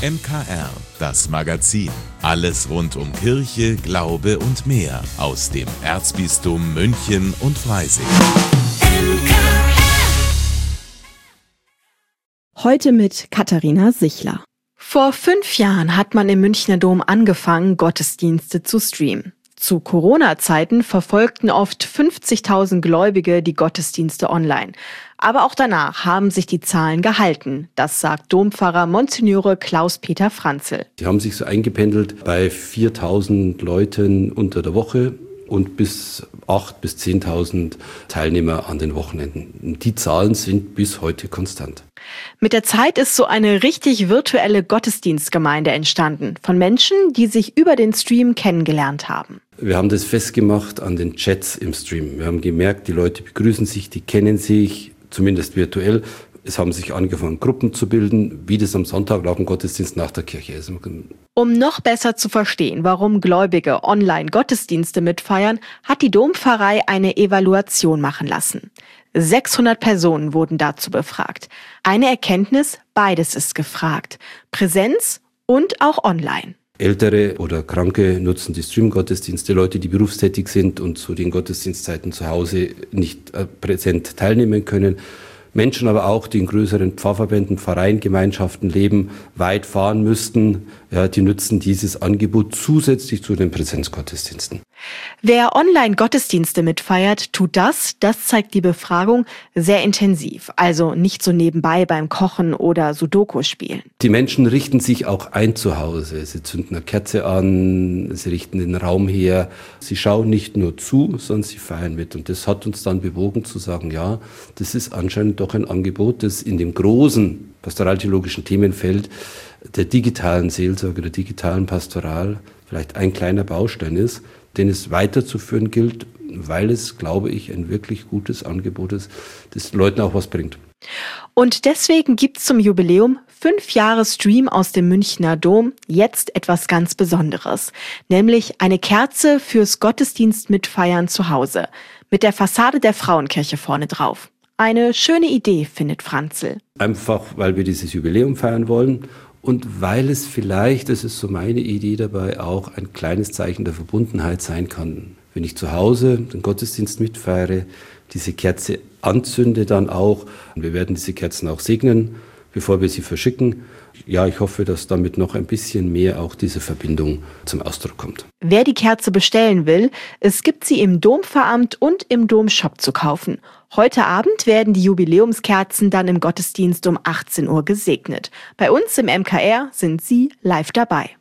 MKR, das Magazin. Alles rund um Kirche, Glaube und mehr aus dem Erzbistum München und Freising. Heute mit Katharina Sichler. Vor 5 Jahren hat man im Münchner Dom angefangen, Gottesdienste zu streamen. Zu Corona-Zeiten verfolgten oft 50.000 Gläubige die Gottesdienste online. Aber auch danach haben sich die Zahlen gehalten. Das sagt Dompfarrer Monsignore Klaus-Peter Franzl. Die haben sich so eingependelt bei 4.000 Leuten unter der Woche und bis 8.000 bis 10.000 Teilnehmer an den Wochenenden. Und die Zahlen sind bis heute konstant. Mit der Zeit ist so eine richtig virtuelle Gottesdienstgemeinde entstanden. Von Menschen, die sich über den Stream kennengelernt haben. Wir haben das festgemacht an den Chats im Stream. Wir haben gemerkt, die Leute begrüßen sich, die kennen sich, zumindest virtuell. Es haben sich angefangen, Gruppen zu bilden, wie das am Sonntag nach dem Gottesdienst nach der Kirche ist. Um noch besser zu verstehen, warum Gläubige online Gottesdienste mitfeiern, hat die Dompfarrei eine Evaluation machen lassen. 600 Personen wurden dazu befragt. Eine Erkenntnis: beides ist gefragt. Präsenz und auch online. Ältere oder Kranke nutzen die Stream-Gottesdienste, Leute, die berufstätig sind und zu den Gottesdienstzeiten zu Hause nicht präsent teilnehmen können. Menschen aber auch, die in größeren Pfarrverbänden, Pfarreien, Gemeinschaften leben, weit fahren müssten, ja, die nutzen dieses Angebot zusätzlich zu den Präsenzgottesdiensten. Wer Online-Gottesdienste mitfeiert, tut das zeigt die Befragung, sehr intensiv. Also nicht so nebenbei beim Kochen oder Sudoku spielen. Die Menschen richten sich auch ein zu Hause. Sie zünden eine Kerze an, sie richten den Raum her. Sie schauen nicht nur zu, sondern sie feiern mit. Und das hat uns dann bewogen zu sagen, ja, das ist anscheinend doch ein Angebot, das in dem großen pastoraltheologischen Themenfeld der digitalen Seelsorge, der digitalen Pastoral vielleicht ein kleiner Baustein ist, den es weiterzuführen gilt, weil es, glaube ich, ein wirklich gutes Angebot ist, das Leuten auch was bringt. Und deswegen gibt's zum Jubiläum 5 Jahre Stream aus dem Münchner Dom jetzt etwas ganz Besonderes, nämlich eine Kerze fürs Gottesdienst mitfeiern zu Hause, mit der Fassade der Frauenkirche vorne drauf. Eine schöne Idee, findet Franzl. Einfach, weil wir dieses Jubiläum feiern wollen und weil es vielleicht, das ist so meine Idee dabei, auch ein kleines Zeichen der Verbundenheit sein kann. Wenn ich zu Hause den Gottesdienst mitfeiere, diese Kerze anzünde dann auch. Und wir werden diese Kerzen auch segnen, bevor wir sie verschicken. Ja, ich hoffe, dass damit noch ein bisschen mehr auch diese Verbindung zum Ausdruck kommt. Wer die Kerze bestellen will, es gibt sie im Dompfarramt und im Domshop zu kaufen. Heute Abend werden die Jubiläumskerzen dann im Gottesdienst um 18 Uhr gesegnet. Bei uns im MKR sind Sie live dabei.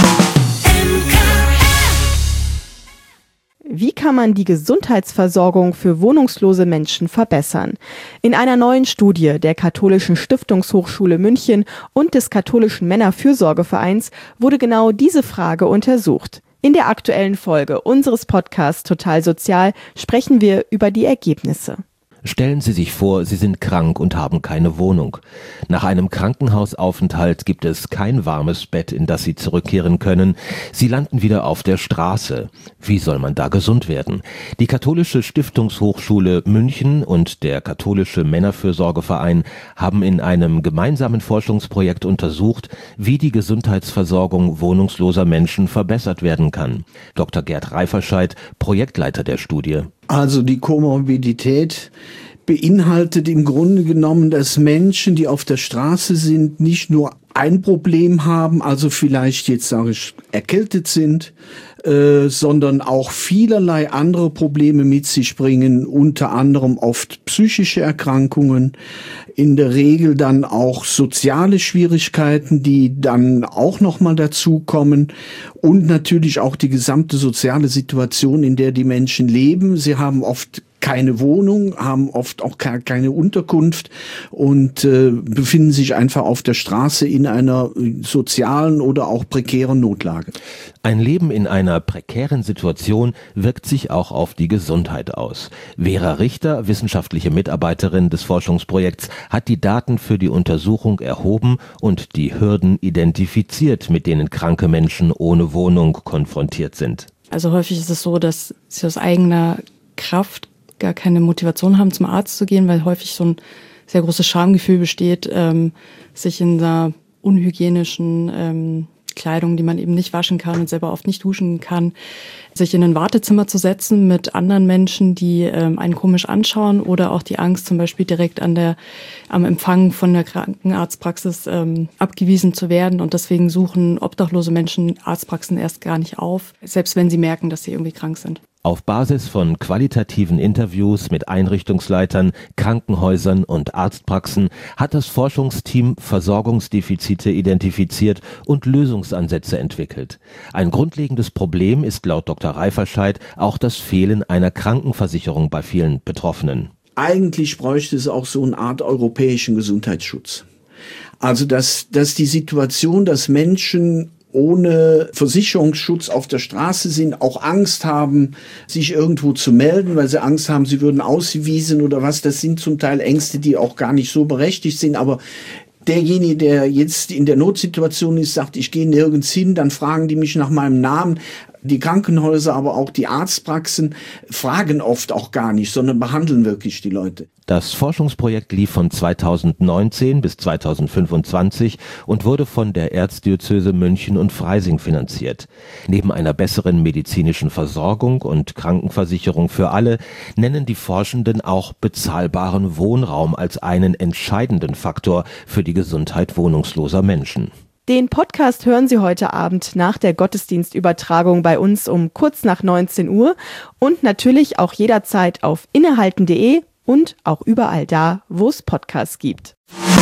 Wie kann man die Gesundheitsversorgung für wohnungslose Menschen verbessern? In einer neuen Studie der Katholischen Stiftungshochschule München und des Katholischen Männerfürsorgevereins wurde genau diese Frage untersucht. In der aktuellen Folge unseres Podcasts Total Sozial sprechen wir über die Ergebnisse. Stellen Sie sich vor, Sie sind krank und haben keine Wohnung. Nach einem Krankenhausaufenthalt gibt es kein warmes Bett, in das Sie zurückkehren können. Sie landen wieder auf der Straße. Wie soll man da gesund werden? Die Katholische Stiftungshochschule München und der Katholische Männerfürsorgeverein haben in einem gemeinsamen Forschungsprojekt untersucht, wie die Gesundheitsversorgung wohnungsloser Menschen verbessert werden kann. Dr. Gerd Reiferscheid, Projektleiter der Studie. Also die Komorbidität beinhaltet im Grunde genommen, dass Menschen, die auf der Straße sind, nicht nur ein Problem haben, also vielleicht jetzt sage ich erkältet sind, sondern auch vielerlei andere Probleme mit sich bringen, unter anderem oft psychische Erkrankungen, in der Regel dann auch soziale Schwierigkeiten, die dann auch nochmal dazukommen und natürlich auch die gesamte soziale Situation, in der die Menschen leben. Sie haben oft keine Wohnung, haben oft auch keine Unterkunft und befinden sich einfach auf der Straße in einer sozialen oder auch prekären Notlage. Ein Leben in einer prekären Situation wirkt sich auch auf die Gesundheit aus. Vera Richter, wissenschaftliche Mitarbeiterin des Forschungsprojekts, hat die Daten für die Untersuchung erhoben und die Hürden identifiziert, mit denen kranke Menschen ohne Wohnung konfrontiert sind. Also häufig ist es so, dass sie aus eigener Kraft gar keine Motivation haben, zum Arzt zu gehen, weil häufig so ein sehr großes Schamgefühl besteht, sich in einer unhygienischen Kleidung, die man eben nicht waschen kann und selber oft nicht duschen kann, sich in ein Wartezimmer zu setzen mit anderen Menschen, die einen komisch anschauen, oder auch die Angst, zum Beispiel direkt am Empfang von der Krankenarztpraxis abgewiesen zu werden. Und deswegen suchen obdachlose Menschen Arztpraxen erst gar nicht auf, selbst wenn sie merken, dass sie irgendwie krank sind. Auf Basis von qualitativen Interviews mit Einrichtungsleitern, Krankenhäusern und Arztpraxen hat das Forschungsteam Versorgungsdefizite identifiziert und Lösungsansätze entwickelt. Ein grundlegendes Problem ist laut Dr. Reiferscheid auch das Fehlen einer Krankenversicherung bei vielen Betroffenen. Eigentlich bräuchte es auch so eine Art europäischen Gesundheitsschutz. Also dass die Situation, dass Menschen ohne Versicherungsschutz auf der Straße sind, auch Angst haben, sich irgendwo zu melden, weil sie Angst haben, sie würden ausgewiesen oder was. Das sind zum Teil Ängste, die auch gar nicht so berechtigt sind. Aber derjenige, der jetzt in der Notsituation ist, sagt, ich gehe nirgends hin, dann fragen die mich nach meinem Namen. Die Krankenhäuser, aber auch die Arztpraxen fragen oft auch gar nicht, sondern behandeln wirklich die Leute. Das Forschungsprojekt lief von 2019 bis 2025 und wurde von der Erzdiözese München und Freising finanziert. Neben einer besseren medizinischen Versorgung und Krankenversicherung für alle nennen die Forschenden auch bezahlbaren Wohnraum als einen entscheidenden Faktor für die Gesundheit wohnungsloser Menschen. Den Podcast hören Sie heute Abend nach der Gottesdienstübertragung bei uns um kurz nach 19 Uhr und natürlich auch jederzeit auf innehalten.de und auch überall da, wo es Podcasts gibt.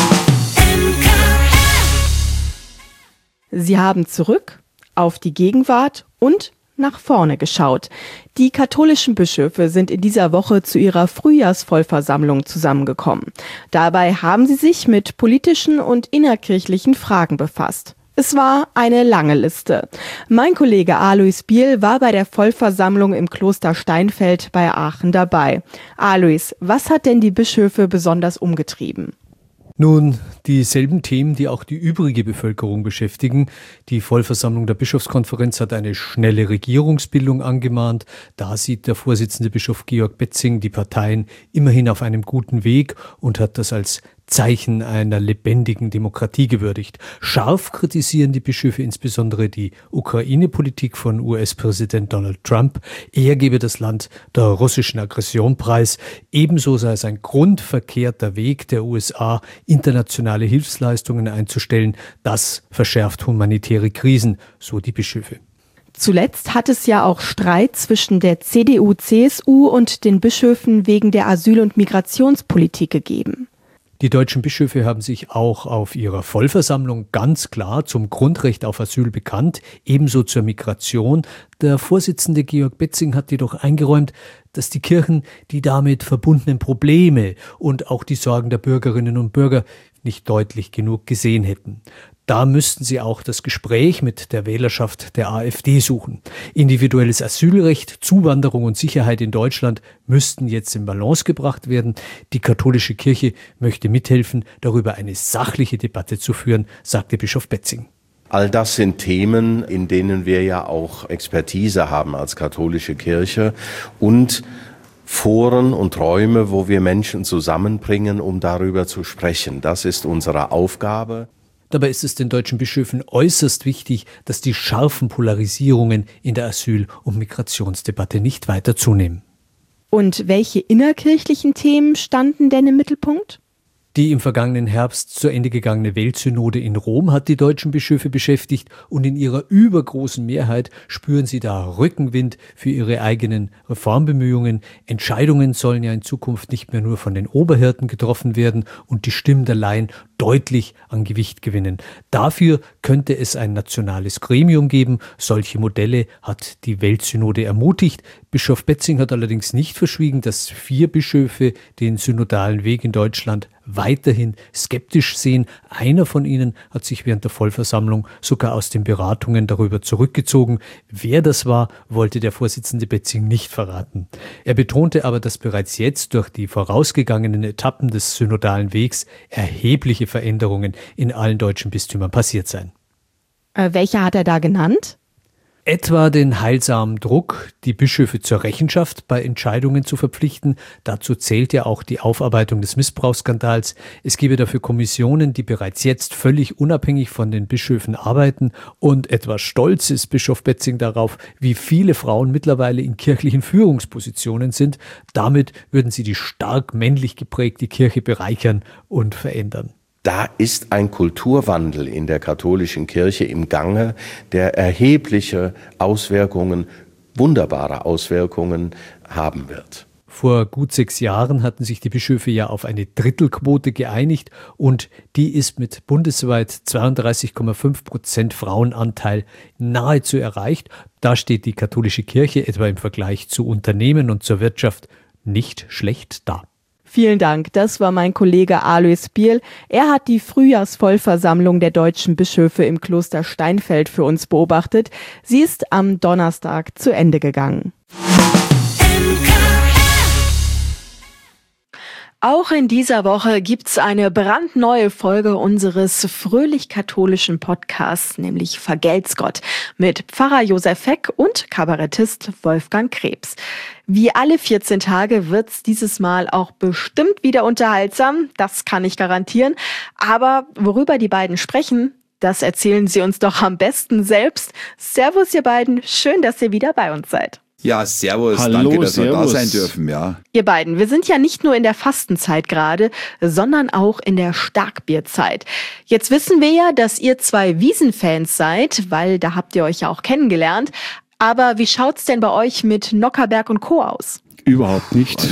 Sie haben zurück auf die Gegenwart und nach vorne geschaut. Die katholischen Bischöfe sind in dieser Woche zu ihrer Frühjahrsvollversammlung zusammengekommen. Dabei haben sie sich mit politischen und innerkirchlichen Fragen befasst. Es war eine lange Liste. Mein Kollege Alois Biel war bei der Vollversammlung im Kloster Steinfeld bei Aachen dabei. Alois, was hat denn die Bischöfe besonders umgetrieben? Nun, dieselben Themen, die auch die übrige Bevölkerung beschäftigen. Die Vollversammlung der Bischofskonferenz hat eine schnelle Regierungsbildung angemahnt. Da sieht der Vorsitzende Bischof Georg Betzing die Parteien immerhin auf einem guten Weg und hat das als Zeichen einer lebendigen Demokratie gewürdigt. Scharf kritisieren die Bischöfe insbesondere die Ukraine-Politik von US-Präsident Donald Trump. Er gebe das Land der russischen Aggression preis. Ebenso sei es ein grundverkehrter Weg der USA, internationale Hilfsleistungen einzustellen. Das verschärft humanitäre Krisen, so die Bischöfe. Zuletzt hat es ja auch Streit zwischen der CDU, CSU und den Bischöfen wegen der Asyl- und Migrationspolitik gegeben. Die deutschen Bischöfe haben sich auch auf ihrer Vollversammlung ganz klar zum Grundrecht auf Asyl bekannt, ebenso zur Migration. Der Vorsitzende Georg Betzing hat jedoch eingeräumt, dass die Kirchen die damit verbundenen Probleme und auch die Sorgen der Bürgerinnen und Bürger nicht deutlich genug gesehen hätten. Da müssten sie auch das Gespräch mit der Wählerschaft der AfD suchen. Individuelles Asylrecht, Zuwanderung und Sicherheit in Deutschland müssten jetzt in Balance gebracht werden. Die katholische Kirche möchte mithelfen, darüber eine sachliche Debatte zu führen, sagte Bischof Betzing. All das sind Themen, in denen wir ja auch Expertise haben als katholische Kirche und Foren und Räume, wo wir Menschen zusammenbringen, um darüber zu sprechen. Das ist unsere Aufgabe. Dabei ist es den deutschen Bischöfen äußerst wichtig, dass die scharfen Polarisierungen in der Asyl- und Migrationsdebatte nicht weiter zunehmen. Und welche innerkirchlichen Themen standen denn im Mittelpunkt? Die im vergangenen Herbst zu Ende gegangene Weltsynode in Rom hat die deutschen Bischöfe beschäftigt und in ihrer übergroßen Mehrheit spüren sie da Rückenwind für ihre eigenen Reformbemühungen. Entscheidungen sollen ja in Zukunft nicht mehr nur von den Oberhirten getroffen werden und die Stimmen der Laien deutlich an Gewicht gewinnen. Dafür könnte es ein nationales Gremium geben. Solche Modelle hat die Weltsynode ermutigt. Bischof Betzing hat allerdings nicht verschwiegen, dass 4 Bischöfe den synodalen Weg in Deutschland weiterhin skeptisch sehen. Einer von ihnen hat sich während der Vollversammlung sogar aus den Beratungen darüber zurückgezogen. Wer das war, wollte der Vorsitzende Betzing nicht verraten. Er betonte aber, dass bereits jetzt durch die vorausgegangenen Etappen des synodalen Wegs erhebliche Veränderungen in allen deutschen Bistümern passiert seien. Welche hat er da genannt? Etwa den heilsamen Druck, die Bischöfe zur Rechenschaft bei Entscheidungen zu verpflichten. Dazu zählt ja auch die Aufarbeitung des Missbrauchsskandals. Es gebe dafür Kommissionen, die bereits jetzt völlig unabhängig von den Bischöfen arbeiten. Und etwas stolz ist Bischof Betzing darauf, wie viele Frauen mittlerweile in kirchlichen Führungspositionen sind. Damit würden sie die stark männlich geprägte Kirche bereichern und verändern. Da ist ein Kulturwandel in der katholischen Kirche im Gange, der erhebliche Auswirkungen, wunderbare Auswirkungen haben wird. Vor gut 6 Jahren hatten sich die Bischöfe ja auf eine Drittelquote geeinigt und die ist mit bundesweit 32,5% Frauenanteil nahezu erreicht. Da steht die katholische Kirche etwa im Vergleich zu Unternehmen und zur Wirtschaft nicht schlecht da. Vielen Dank, das war mein Kollege Alois Bierl. Er hat die Frühjahrsvollversammlung der deutschen Bischöfe im Kloster Steinfeld für uns beobachtet. Sie ist am Donnerstag zu Ende gegangen. Auch in dieser Woche gibt's eine brandneue Folge unseres fröhlich-katholischen Podcasts, nämlich Vergelt's Gott, mit Pfarrer Josef Heck und Kabarettist Wolfgang Krebs. Wie alle 14 Tage wird's dieses Mal auch bestimmt wieder unterhaltsam, das kann ich garantieren. Aber worüber die beiden sprechen, das erzählen sie uns doch am besten selbst. Servus ihr beiden, schön, dass ihr wieder bei uns seid. Ja, servus, Hallo, danke, dass wir da servus. sein dürfen, ja. Ihr beiden, wir sind ja nicht nur in der Fastenzeit gerade, sondern auch in der Starkbierzeit. Jetzt wissen wir ja, dass ihr 2 Wiesenfans seid, weil da habt ihr euch ja auch kennengelernt. Aber wie schaut's denn bei euch mit Nockerberg und Co. aus? Überhaupt nicht.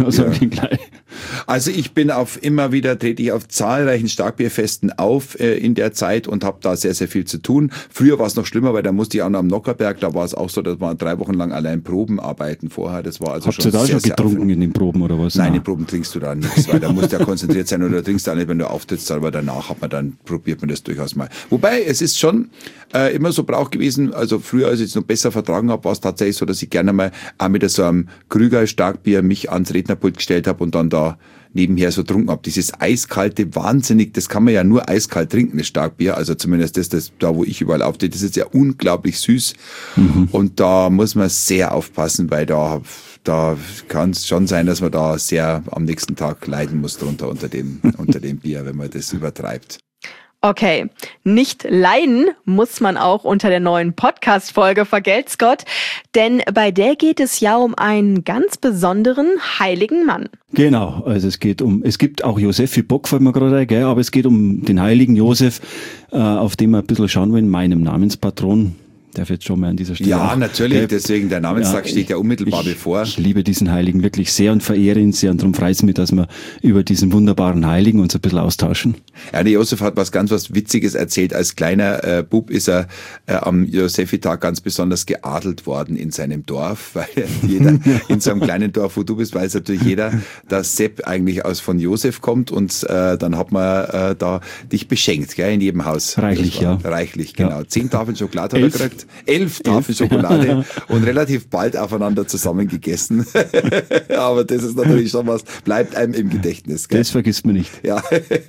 Also ich bin trete ich auf zahlreichen Starkbierfesten auf in der Zeit und habe da sehr, sehr viel zu tun. Früher war es noch schlimmer, weil da musste ich auch noch am Nockerberg, da war es auch so, dass wir 3 Wochen lang allein Proben arbeiten vorher. Das war also Habt ihr da schon getrunken in den Proben oder was? Nein, in den Proben trinkst du da nichts, weil da musst du ja konzentriert sein oder trinkst du auch nicht, wenn du auftrittst, aber danach probiert man das durchaus mal. Wobei, es ist schon immer so Brauch gewesen, also früher, als ich es noch besser vertragen habe, war es tatsächlich so, dass ich gerne mal auch mit so einem Krüger Starkbier mich ans Rednerpult gestellt habe und dann da nebenher so trunken habe. Dieses eiskalte, wahnsinnig, das kann man ja nur eiskalt trinken, das Starkbier, also zumindest das da, wo ich überall auftrete, das ist ja unglaublich süß und da muss man sehr aufpassen, weil da kann es schon sein, dass man da sehr am nächsten Tag leiden muss drunter unter dem Bier, wenn man das übertreibt. Okay, nicht leiden muss man auch unter der neuen Podcast-Folge Vergelt's Gott, denn bei der geht es ja um einen ganz besonderen heiligen Mann. Genau, also es gibt auch Josef wie Bock, fällt mir gerade ein, gell? Aber es geht um den heiligen Josef, auf den wir ein bisschen schauen wollen, meinem Namenspatron. Darf jetzt schon mal an dieser Stelle. Ja, natürlich, deswegen der Namenstag steht ja unmittelbar bevor. Ich liebe diesen Heiligen wirklich sehr und verehre ihn sehr und darum freut es mich, dass wir über diesen wunderbaren Heiligen uns ein bisschen austauschen. Ja, der Josef hat was Witziges erzählt. Als kleiner Bub ist er am Josefitag ganz besonders geadelt worden in seinem Dorf, weil jeder in so einem kleinen Dorf, wo du bist, weiß natürlich jeder, dass Sepp eigentlich von Josef kommt und dann hat man da dich beschenkt, gell, in jedem Haus. Reichlich, ja. Reichlich, genau. Ja. 10 Tafeln Schokolade hat er gekriegt. 11 Tafeln Schokolade und relativ bald aufeinander zusammen gegessen. Aber das ist natürlich schon was, bleibt einem im Gedächtnis. Gell? Das vergisst man nicht. Ja.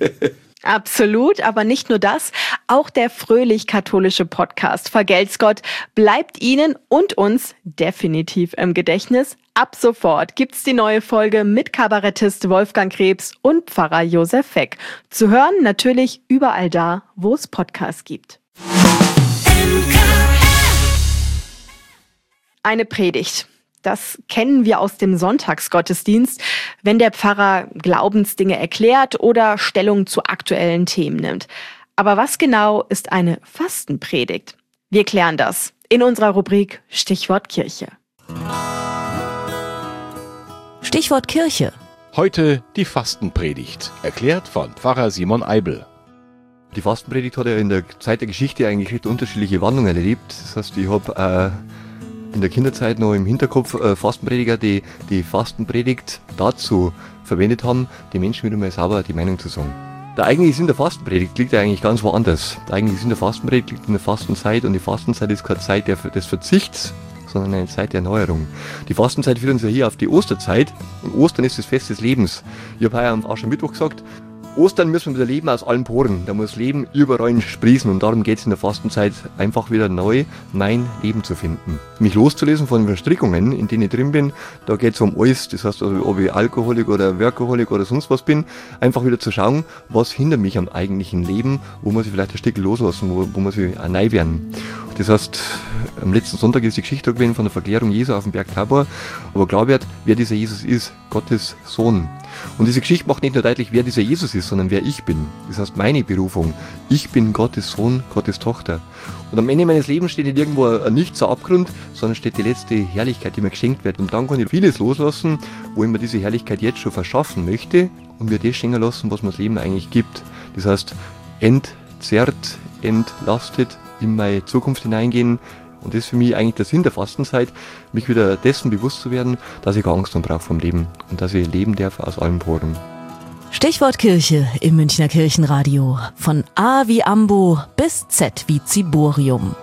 Absolut, aber nicht nur das, auch der fröhlich-katholische Podcast Vergelt's Gott bleibt Ihnen und uns definitiv im Gedächtnis. Ab sofort gibt's die neue Folge mit Kabarettist Wolfgang Krebs und Pfarrer Josef Heck. Zu hören natürlich überall da, wo es Podcasts gibt. Eine Predigt. Das kennen wir aus dem Sonntagsgottesdienst, wenn der Pfarrer Glaubensdinge erklärt oder Stellung zu aktuellen Themen nimmt. Aber was genau ist eine Fastenpredigt? Wir klären das in unserer Rubrik Stichwort Kirche. Stichwort Kirche. Heute die Fastenpredigt, erklärt von Pfarrer Simon Eibel. Die Fastenpredigt hat ja in der Zeit der Geschichte eigentlich recht unterschiedliche Wandlungen erlebt. Das heißt, ich habe in der Kinderzeit noch im Hinterkopf Fastenprediger, die Fastenpredigt dazu verwendet haben, den Menschen wieder mal sauber die Meinung zu sagen. Der eigentliche Sinn der Fastenpredigt liegt ja eigentlich ganz woanders. Der eigentliche Sinn der Fastenpredigt liegt in der Fastenzeit und die Fastenzeit ist keine Zeit des Verzichts, sondern eine Zeit der Erneuerung. Die Fastenzeit führt uns ja hier auf die Osterzeit und Ostern ist das Fest des Lebens. Ich habe heuer am Aschermittwoch gesagt, Ostern müssen wir wieder leben aus allen Poren. Da muss Leben überall sprießen und darum geht es in der Fastenzeit einfach wieder neu, mein Leben zu finden. Mich loszulösen von den Verstrickungen, in denen ich drin bin, da geht es um alles. Das heißt, also, ob ich Alkoholik oder Workaholic oder sonst was bin, einfach wieder zu schauen, was hindert mich am eigentlichen Leben, wo muss ich vielleicht ein Stück loslassen, wo muss ich auch neu werden. Das heißt, am letzten Sonntag ist die Geschichte gewesen von der Verklärung Jesu auf dem Berg Tabor, aber klar wird, wer dieser Jesus ist, Gottes Sohn. Und diese Geschichte macht nicht nur deutlich, wer dieser Jesus ist, sondern wer ich bin. Das heißt, meine Berufung. Ich bin Gottes Sohn, Gottes Tochter. Und am Ende meines Lebens steht nicht irgendwo ein nichts, ein Abgrund, sondern steht die letzte Herrlichkeit, die mir geschenkt wird. Und dann kann ich vieles loslassen, wo ich mir diese Herrlichkeit jetzt schon verschaffen möchte und mir das schenken lassen, was mir das Leben eigentlich gibt. Das heißt, entzerrt, entlastet, in meine Zukunft hineingehen. Und das ist für mich eigentlich der Sinn der Fastenzeit, mich wieder dessen bewusst zu werden, dass ich keine Angst brauche vom Leben und dass ich leben darf aus allen Poren. Stichwort Kirche im Münchner Kirchenradio. Von A wie Ambo bis Z wie Ziborium.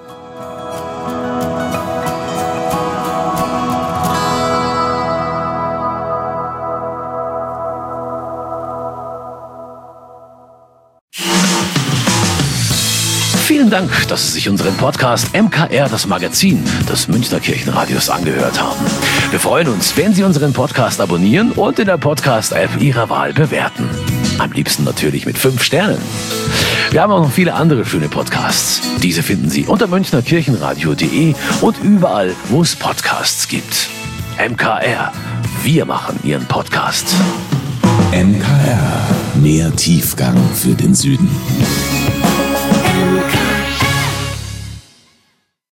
Vielen Dank, dass Sie sich unseren Podcast MKR, das Magazin des Münchner Kirchenradios, angehört haben. Wir freuen uns, wenn Sie unseren Podcast abonnieren und in der Podcast-App Ihrer Wahl bewerten. Am liebsten natürlich mit 5 Sternen. Wir haben auch noch viele andere schöne Podcasts. Diese finden Sie unter münchnerkirchenradio.de und überall, wo es Podcasts gibt. MKR, wir machen Ihren Podcast. MKR, mehr Tiefgang für den Süden.